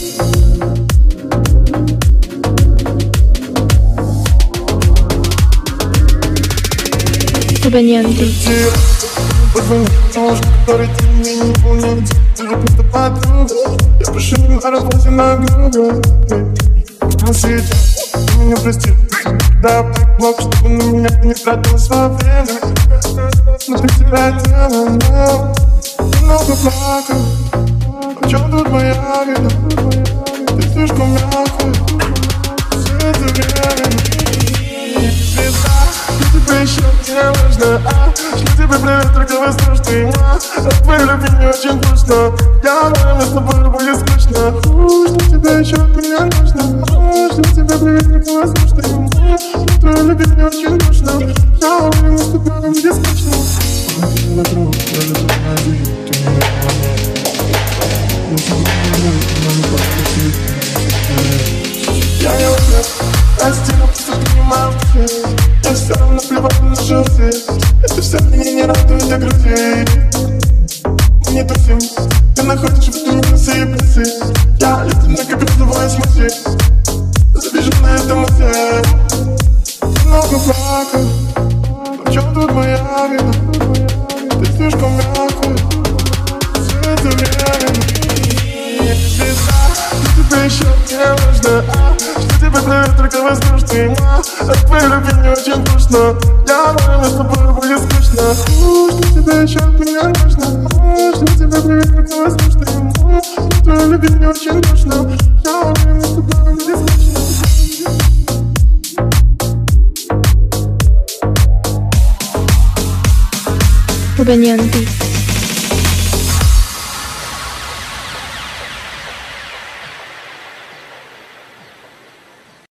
Абоненты. Позвони, девушка, который ты мне не помнишь. Ты же просто подруга. Я пишу на работе на Google. А сейчас ты меня прости. Да, блок, чтобы на меня не тратилось во время. Но ты тебя делала. Много плакал. В чем тут моя вина? Ты слишком мягкая. Все это время. Тебе еще не важно, что тебе привет, только воздушный. От твоей любви не очень вкусно. Я знаю, мне с тобой будет скучно. Что тебе еще от меня нужно? Что тебе привет, только воздушный. От твоей любви не очень вкусно. Я знаю, мне с тобой будет скучно. Ты вокруг, я люблю на жизнь, ты не понимаешь. Я тебе не люблю, но не просто ты. Я не умею, прости, но просто понимаю, я все равно плевать на желтые. Это все меня не радует до груди. Мы не тусим, ты находишь в этом плюсы и плюсы. Я летом на капитовой смысле. Забежу на этом мысли. Много плакал. В чем тут моя вина? Ты слишком мягкая. Все это время. Тебе еще не важно, что тебе привет, только воздушный. От твоей любви не очень вкусно. Я знаю, мне с тобой будет скучно. Что тебе еще от меня нужно? Что тебе привет, только воздушный. От твоей любви не очень вкусно. Я знаю, мне с тобой будет скучно. Абоненты.